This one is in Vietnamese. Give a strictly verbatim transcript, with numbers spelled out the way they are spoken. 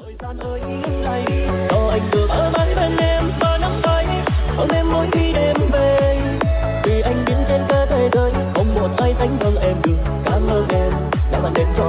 Thời gian ơi im lặng, cho anh được ở mãi bên em và nắm tay, ôm em mỗi khi đêm về. Vì anh biết trên cả thế giới không một ai sánh bằng em được. Cảm ơn em đã mang đến cho